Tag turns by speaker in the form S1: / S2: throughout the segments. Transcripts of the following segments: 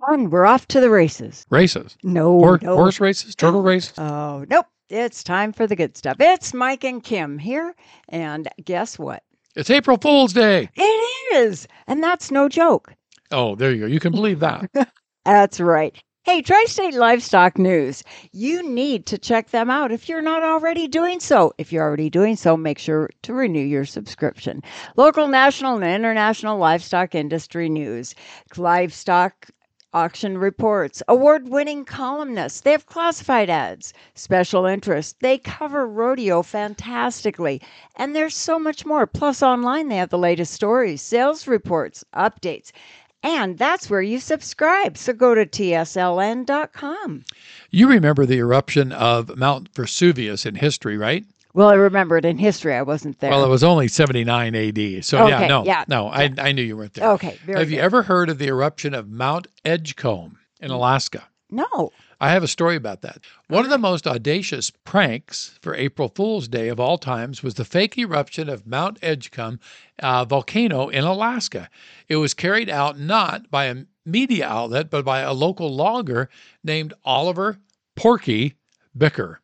S1: on, we're off to the races.
S2: Races?
S1: No.
S2: Horse races? Turtle races?
S1: Oh, nope. It's time for the good stuff. It's Mike and Kim here, and guess what?
S2: It's April Fool's Day.
S1: It is, and that's no joke.
S2: Oh, there you go. You can believe that.
S1: That's right. Hey, Tri-State Livestock News. You need to check them out if you're not already doing so. If you're already doing so, make sure to renew your subscription. Local, national, and international livestock industry news. Livestock auction reports, award-winning columnists. They have classified ads, special interests. They cover rodeo fantastically. And there's so much more. Plus, online, they have the latest stories, sales reports, updates. And that's where you subscribe. So go to tsln.com.
S2: You remember the eruption of Mount Vesuvius in history, right?
S1: Well, I remember it in history. I wasn't there.
S2: Well, it was only 79 AD. So,
S1: Okay,
S2: no, I knew you weren't there.
S1: Okay, very
S2: Have you
S1: good.
S2: ever heard of the eruption of Mount Edgecombe in Alaska?
S1: No.
S2: I have a story about that. One of the most audacious pranks for April Fool's Day of all times was the fake eruption of Mount Edgecombe volcano in Alaska. It was carried out not by a media outlet, but by a local logger named Oliver Porky Bicker.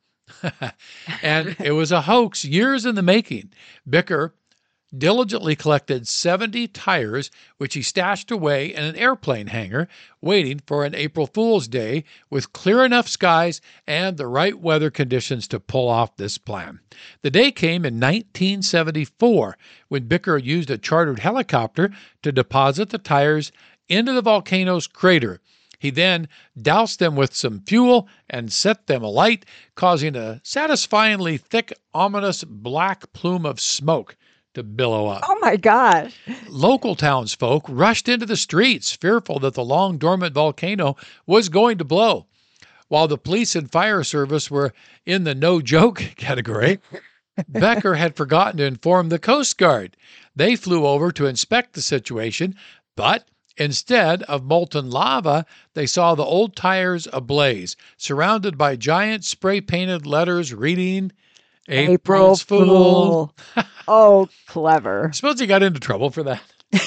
S2: And it was a hoax years in the making. Bicker diligently collected 70 tires, which he stashed away in an airplane hangar, waiting for an April Fool's Day with clear enough skies and the right weather conditions to pull off this plan. The day came in 1974 when Bicker used a chartered helicopter to deposit the tires into the volcano's crater. He then doused them with some fuel and set them alight, causing a satisfyingly thick, ominous black plume of smoke to billow up.
S1: Oh, my gosh.
S2: Local townsfolk rushed into the streets, fearful that the long dormant volcano was going to blow. While the police and fire service were in the no joke category, Becker had forgotten to inform the Coast Guard. They flew over to inspect the situation, but instead of molten lava, they saw the old tires ablaze, surrounded by giant spray-painted letters reading,
S1: April Fool. Oh, clever.
S2: Suppose he got into trouble for that.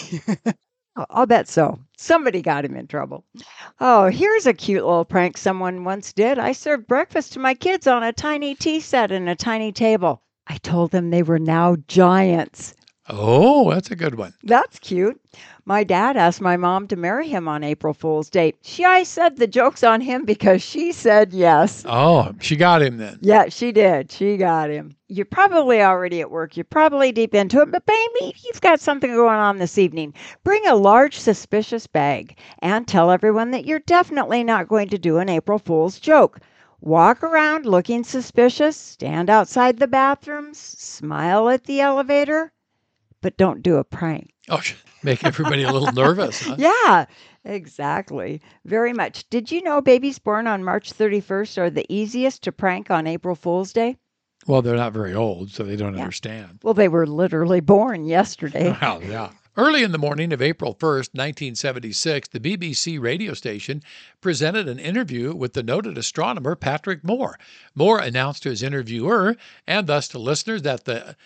S1: I'll bet so. Somebody got him in trouble. Oh, here's a cute little prank someone once did. I served breakfast to my kids on a tiny tea set and a tiny table. I told them they were now giants.
S2: Oh, that's a good one.
S1: That's cute. My dad asked my mom to marry him on April Fool's Day. I said the joke's on him because she said yes.
S2: Oh, she got him then.
S1: Yeah, she did. She got him. You're probably already at work. You're probably deep into it, but maybe you've got something going on this evening. Bring a large suspicious bag and tell everyone that you're definitely not going to do an April Fool's joke. Walk around looking suspicious, stand outside the bathrooms, smile at the elevator, but don't do a prank.
S2: Oh, make everybody a little nervous, huh?
S1: Yeah, exactly. Very much. Did you know babies born on March 31st are the easiest to prank on April Fool's Day?
S2: Well, they're not very old, so they don't understand.
S1: Well, they were literally born yesterday.
S2: Well, yeah. Early in the morning of April 1st, 1976, the BBC radio station presented an interview with the noted astronomer Patrick Moore. Moore announced to his interviewer, and thus to listeners, that the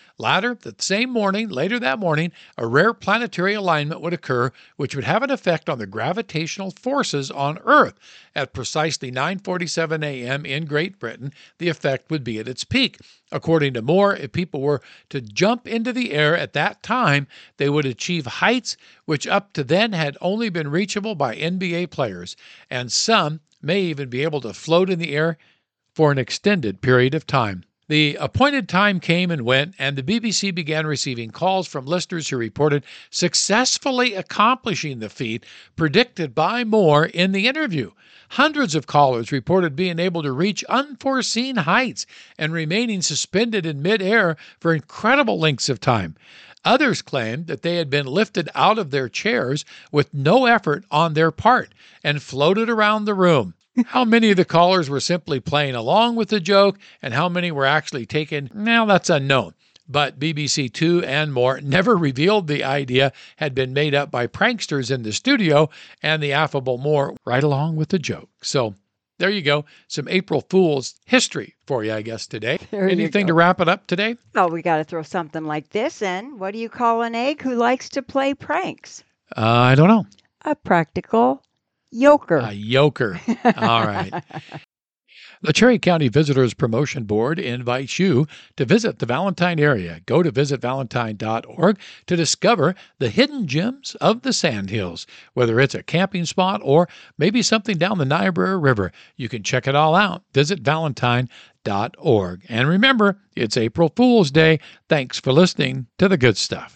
S2: same morning, later that morning, a rare planetary alignment would occur, which would have an effect on the gravitational forces on Earth. At precisely 9:47 a.m. in Great Britain, the effect would be at its peak. According to Moore, if people were to jump into the air at that time, they would achieve heights which up to then had only been reachable by NBA players, and some may even be able to float in the air for an extended period of time. The appointed time came and went, and the BBC began receiving calls from listeners who reported successfully accomplishing the feat predicted by Moore in the interview. Hundreds of callers reported being able to reach unforeseen heights and remaining suspended in midair for incredible lengths of time. Others claimed that they had been lifted out of their chairs with no effort on their part and floated around the room. How many of the callers were simply playing along with the joke and how many were actually taken, well, that's unknown. But BBC Two and More never revealed the idea had been made up by pranksters in the studio and the affable Moore right along with the joke. So there you go. Some April Fool's history for you, I guess, today. Anything to wrap it up today?
S1: Well, we got to throw something like this in. What do you call an egg who likes to play pranks?
S2: I don't know.
S1: A practical Yoker.
S2: A yoker. All right. The Cherry County Visitors Promotion Board invites you to visit the Valentine area. Go to visitvalentine.org to discover the hidden gems of the Sandhills. Whether it's a camping spot or maybe something down the Niobrara River, you can check it all out. Visit valentine.org. And remember, it's April Fool's Day. Thanks for listening to The Good Stuff.